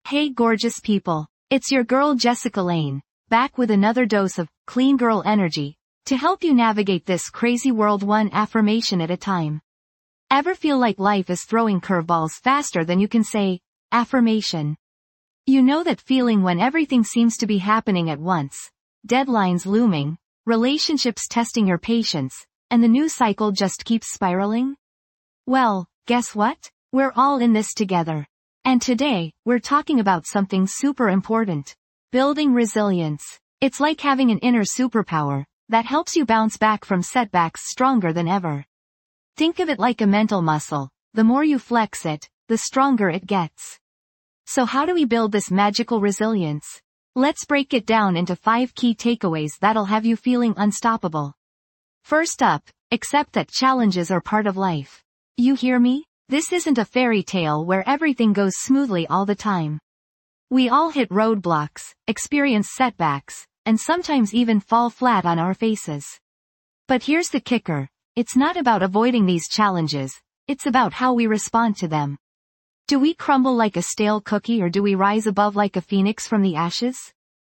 Hey gorgeous people, it's your girl Jessica Lane, back with another dose of clean girl energy, to help you navigate this crazy world one affirmation at a time. Ever feel like life is throwing curveballs faster than you can say, affirmation? You know that feeling when everything seems to be happening at once, deadlines looming, relationships testing your patience, and the news cycle just keeps spiraling? Well, guess what? We're all in this together. And today, we're talking about something super important. Building resilience. It's like having an inner superpower that helps you bounce back from setbacks stronger than ever. Think of it like a mental muscle. The more you flex it, the stronger it gets. So how do we build this magical resilience? Let's break it down into 5 key takeaways that'll have you feeling unstoppable. First up, accept that challenges are part of life. You hear me? This isn't a fairy tale where everything goes smoothly all the time. We all hit roadblocks, experience setbacks, and sometimes even fall flat on our faces. But here's the kicker. It's not about avoiding these challenges, it's about how we respond to them. Do we crumble like a stale cookie or do we rise above like a phoenix from the ashes?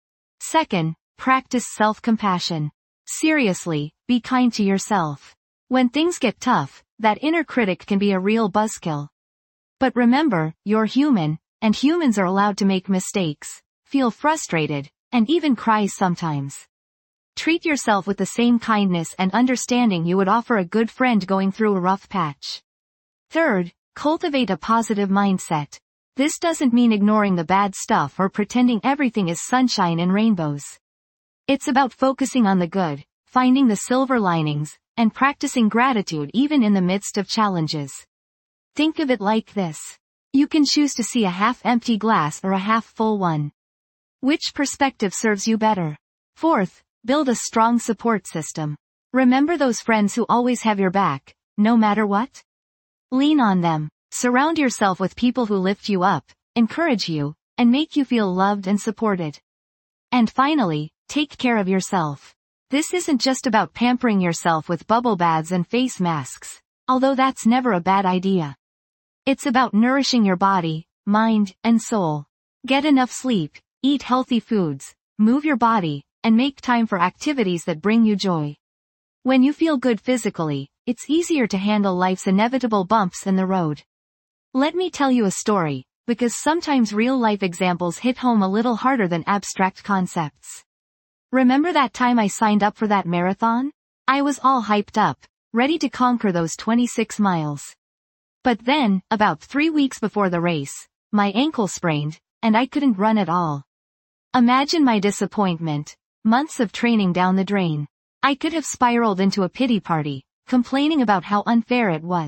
Second, practice self-compassion. Seriously, be kind to yourself. When things get tough, that inner critic can be a real buzzkill. But remember, you're human, and humans are allowed to make mistakes, feel frustrated, and even cry sometimes. Treat yourself with the same kindness and understanding you would offer a good friend going through a rough patch. Third, cultivate a positive mindset. This doesn't mean ignoring the bad stuff or pretending everything is sunshine and rainbows. It's about focusing on the good, finding the silver linings, and practicing gratitude even in the midst of challenges. Think of it like this. You can choose to see a half-empty glass or a half-full one. Which perspective serves you better? Fourth, build a strong support system. Remember those friends who always have your back, no matter what? Lean on them. Surround yourself with people who lift you up, encourage you, and make you feel loved and supported. And finally, take care of yourself. This isn't just about pampering yourself with bubble baths and face masks, although that's never a bad idea. It's about nourishing your body, mind, and soul. Get enough sleep, eat healthy foods, move your body, and make time for activities that bring you joy. When you feel good physically, it's easier to handle life's inevitable bumps in the road. Let me tell you a story, because sometimes real-life examples hit home a little harder than abstract concepts. Remember that time I signed up for that marathon? I was all hyped up, ready to conquer those 26 miles. But then, about 3 weeks before the race, my ankle sprained, and I couldn't run at all. Imagine my disappointment. Months of training down the drain. I could have spiraled into a pity party, complaining about how unfair it was.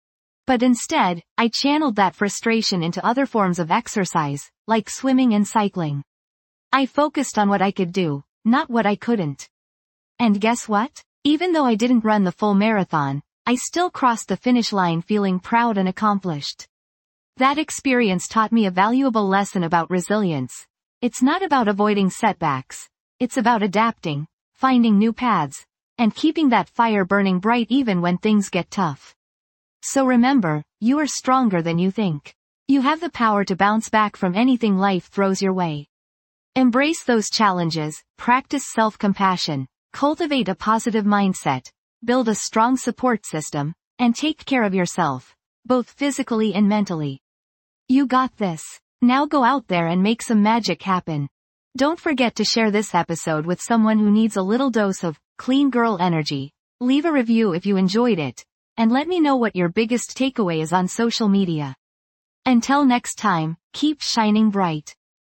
But instead, I channeled that frustration into other forms of exercise, like swimming and cycling. I focused on what I could do, not what I couldn't. And guess what? Even though I didn't run the full marathon, I still crossed the finish line feeling proud and accomplished. That experience taught me a valuable lesson about resilience. It's not about avoiding setbacks. It's about adapting, finding new paths, and keeping that fire burning bright even when things get tough. So remember, you are stronger than you think. You have the power to bounce back from anything life throws your way. Embrace those challenges, practice self-compassion, cultivate a positive mindset, build a strong support system, and take care of yourself, both physically and mentally. You got this. Now go out there and make some magic happen. Don't forget to share this episode with someone who needs a little dose of clean girl energy. Leave a review if you enjoyed it, and let me know what your biggest takeaway is on social media. Until next time, keep shining bright.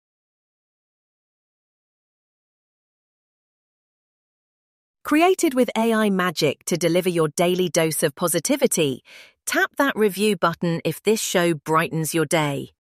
Created with AI magic to deliver your daily dose of positivity, tap that review button if this show brightens your day.